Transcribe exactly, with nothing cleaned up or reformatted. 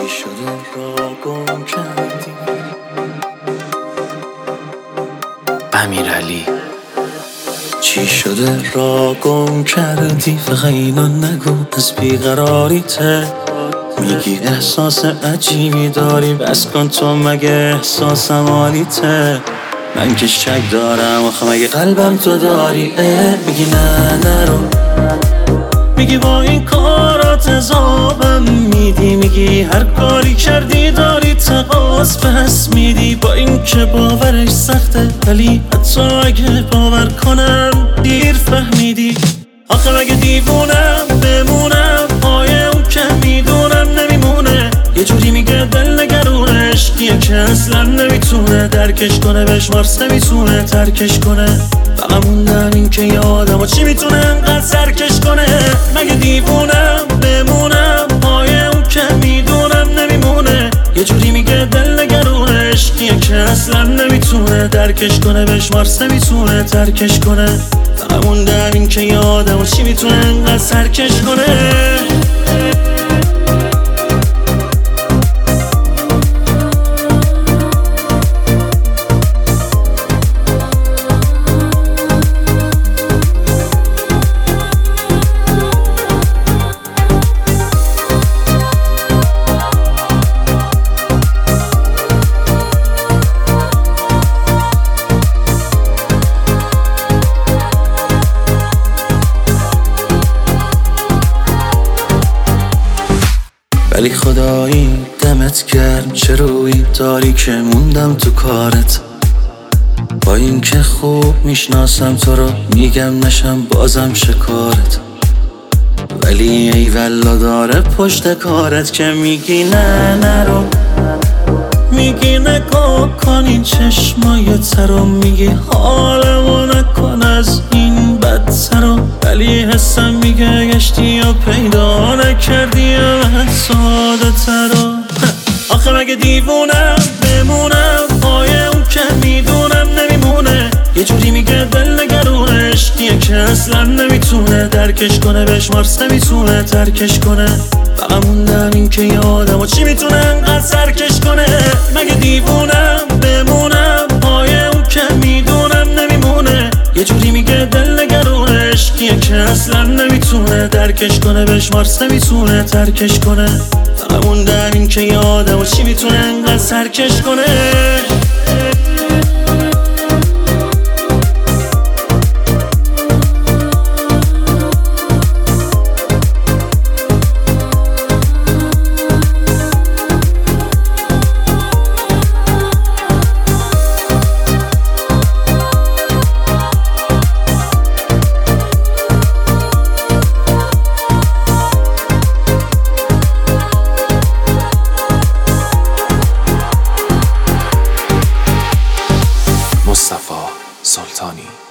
شده را گم کردی؟ امیرعلی. چی شده را گم کردی؟ فقط اینو نگو از بیقراریته. میگی احساس عجیبی داری، بس کن تو مگه احساسم حالیته؟ من که شک دارم آخه مگه قلبم تو داری؟ میگی نه نرو، میگی با این کارات عذابم میدی، میگی هر کاری کردی داری تقاص پس میدی. با این که باورش سخته ولی حتی اگه باور کنم دیر فهمیدی. آخه مگه دیوونم بمونم پای اون که میدونم نمیمونه؟ یه جوری میگه دل نگرونه، عشقیه که اصلا نمیتونه درکش کنه، بشمارس نمیتونه ترکش کنه. فقط موندم این که یه آدم و چی میتونه انقدر سرکش کنه؟ مگه دیوونم بمونم پای اون که میدونم نمیمونه؟ یه جوری میگه دل نگرونه، عشقیه که اصلا نمیتونه درکش کنه، بشمارس نمیتونه ترکش کنه. فقط موندم این که یه آدم و چی میتونه انقدر سرکش کنه؟ ولی خدایی دمت گرم چه روی داری که موندم تو کارت. با این که خوب میشناسم تو رو میگم نشم بازم شکارت. ولی ای والا داره پشت کارت که میگی نه نرو، میگی نگاه کن این چشمایت رو، میگی حالمو نکن از این بدتر رو. ولی حسم میگه گشتی یا پیدا نکردی من ساده تر رو. آخه مگه دیوونم بمونم پای اون که میدونم نمیمونه؟ یه جوری میگه دل نگرونه، عشقیه که اصلا نمیتونه درکش کنه، بشمارس نمیتونه ترکش کنه. فقط موندم این که یه آدم و چی میتونه انقدر سرکش کنه؟ مگه دیوونم بمونم پای اون که میدونم نمیمونه؟ یه جوری میگه دل نگرونه، عشقیه که اصلا نمیتونه درکش کنه، بشمارس نمیتونه ترکش کنه. فقط موندم این که یه آدم و چی میتونه انقدر سرکش کنه؟ مصطفی سلطانی.